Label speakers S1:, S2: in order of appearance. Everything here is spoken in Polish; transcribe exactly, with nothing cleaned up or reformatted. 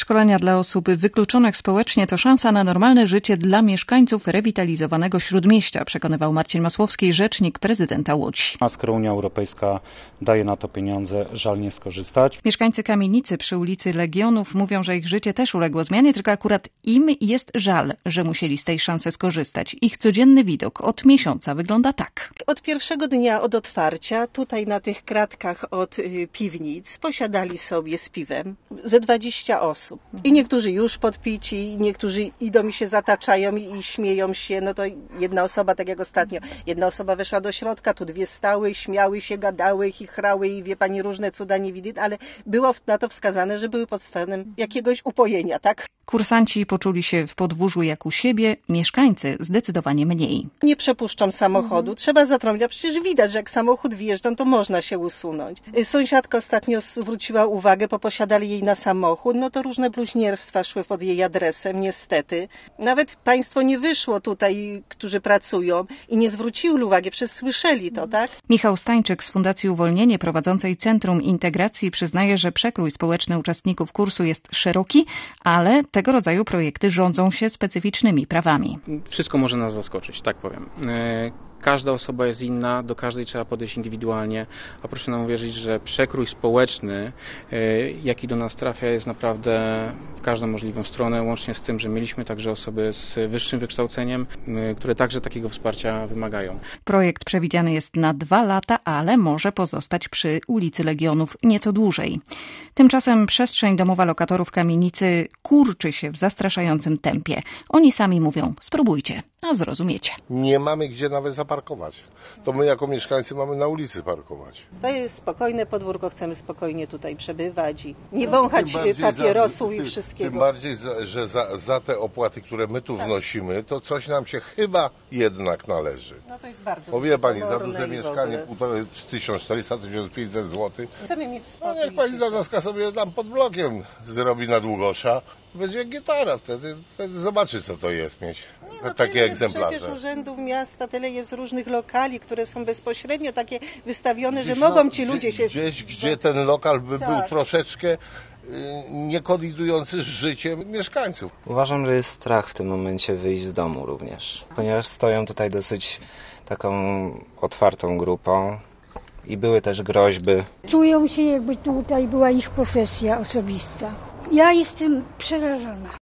S1: Przedszkolenia dla osób wykluczonych społecznie to szansa na normalne życie dla mieszkańców rewitalizowanego Śródmieścia, przekonywał Marcin Masłowski, rzecznik prezydenta Łodzi.
S2: A skoro Unia Europejska daje na to pieniądze, żal nie skorzystać.
S1: Mieszkańcy Kamienicy przy ulicy Legionów mówią, że ich życie też uległo zmianie, tylko akurat im jest żal, że musieli z tej szansy skorzystać. Ich codzienny widok od miesiąca wygląda tak.
S3: Od pierwszego dnia od otwarcia, tutaj na tych kratkach od y, piwnic, posiadali sobie z piwem ze dwadzieścia osób. I niektórzy już podpici, niektórzy idą i się zataczają i, i śmieją się. No to jedna osoba, tak jak ostatnio, jedna osoba weszła do środka, tu dwie stały, śmiały się, gadały, chichrały i wie pani, różne cuda nie widzi, ale było na to wskazane, że były pod stanem jakiegoś upojenia, tak?
S1: Kursanci poczuli się w podwórzu jak u siebie, mieszkańcy zdecydowanie mniej.
S3: Nie przepuszczam samochodu, mhm. Trzeba zatrąbić, a przecież widać, że jak samochód wjeżdża, to można się usunąć. Sąsiadka ostatnio zwróciła uwagę, bo posiadali jej na samochód, no to różne bluźnierstwa szły pod jej adresem, niestety. Nawet państwo nie wyszło tutaj, którzy pracują i nie zwróciły uwagi, przecież słyszeli to, tak?
S1: Michał Stańczyk z Fundacji Uwolnienie prowadzącej Centrum Integracji przyznaje, że przekrój społeczny uczestników kursu jest szeroki, ale tego rodzaju projekty rządzą się specyficznymi prawami.
S4: Wszystko może nas zaskoczyć, tak powiem. Każda osoba jest inna, do każdej trzeba podejść indywidualnie, a proszę nam uwierzyć, że przekrój społeczny, jaki do nas trafia, jest naprawdę w każdą możliwą stronę, łącznie z tym, że mieliśmy także osoby z wyższym wykształceniem, które także takiego wsparcia wymagają.
S1: Projekt przewidziany jest na dwa lata, ale może pozostać przy ulicy Legionów nieco dłużej. Tymczasem przestrzeń domowa lokatorów Kamienicy kurczy się w zastraszającym tempie. Oni sami mówią, spróbujcie, a zrozumiecie.
S5: Nie mamy gdzie nawet zaparkować. To my jako mieszkańcy mamy na ulicy parkować.
S3: To jest spokojne podwórko, chcemy spokojnie tutaj przebywać i nie wąchać papierosów i wszystkiego.
S5: Tym bardziej, że za, za te opłaty, które my tu tak. wnosimy, to coś nam się chyba jednak należy.
S3: No to jest bardzo
S5: Bo wie pani, za duże mieszkanie, półtorej tysiąc czterysta do tysiąc pięćset złotych.
S3: Chcemy mieć spokój.
S5: No niech pani Zadaska sobie tam pod blokiem zrobi na Długosza. Będzie gitara, wtedy, wtedy zobaczy, co to jest mieć nie, no takie
S3: tyle
S5: egzemplarze.
S3: Przecież urzędów miasta, tyle jest różnych lokali, które są bezpośrednio takie wystawione, gdzieś, że mogą no, ci ludzie się...
S5: Gdzieś, gdzie ten lokal by tak. był troszeczkę y, niekolidujący z życiem mieszkańców.
S6: Uważam, że jest strach w tym momencie wyjść z domu również, ponieważ stoją tutaj dosyć taką otwartą grupą i były też groźby.
S7: Czują się, jakby tutaj była ich posesja osobista. Ja jestem przerażona.